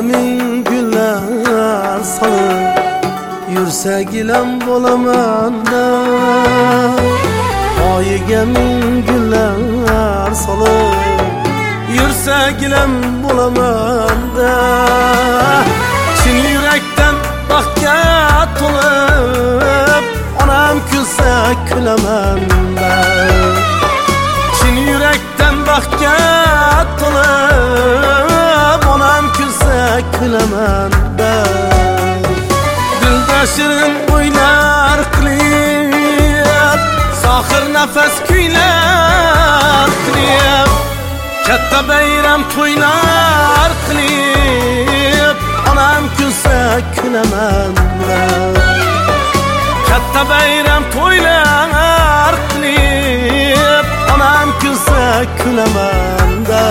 ming gullar solib yursa gilam bo'laman da. Poyiga ming gullar solib yursa gilam bo'laman da. Chin yurakdan baxtga to'lib onam kulsa kulaman da. Chin yurakdan baxtga to'lib onam kulsa kulaman da. Dilda shirin o'ylar qilib sohir nafas kuylar qilib katta bayram to'ylar qilib onam kulsa kulaman da. Katta bayram to'ylar qilib onam kulsa kulaman da.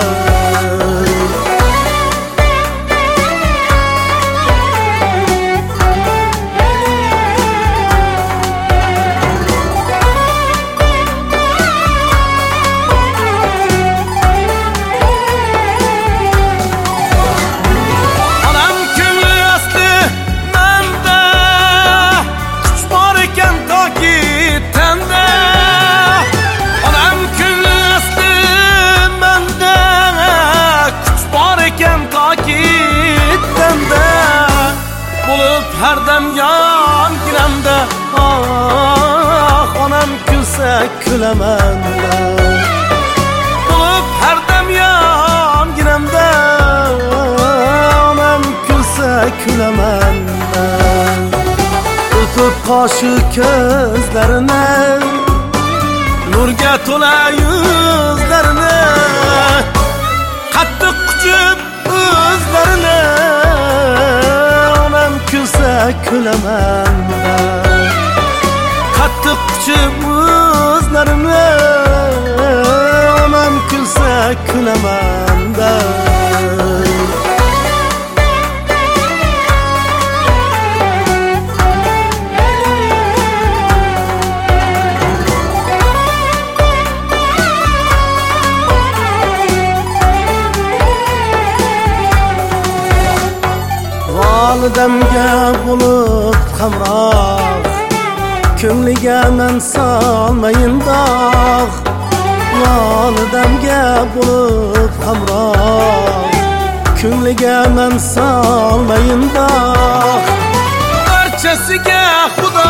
Har dam yonginamda onam kulsa kulaman da. Har dam yonginamda onam kulsa kulaman da. O'tib qoshi ko'zlarini nurga to'la yuzlarini qattiq quchib o'zlarini kulsa kulaman da. Qattiq quchib o'zlarini onam kulsa kulaman da. Validamga bo'lib hamroh ko'ngliga men solmayin dog'. Validamga bo'lib hamroh ko'ngliga men solmayin dog'. Barchasiga xudo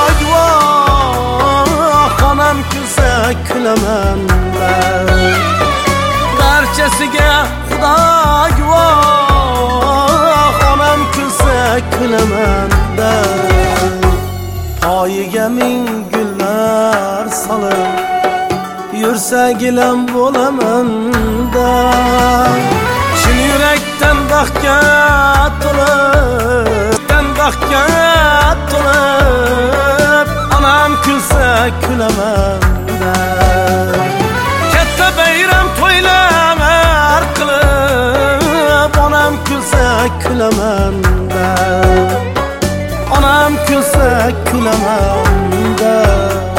guvoh onam kulsa kulaman da. Barchasiga xudo guvoh onam kulsa kulaman da. Poyiga ming gullar solib yursa gilam bo'laman da. Chin yurakdan baxtga to'lib onam kulsa kulaman da. Katta bayram to'ylar qilib onam kulsa kulaman da. Onam kulsa kulaman da.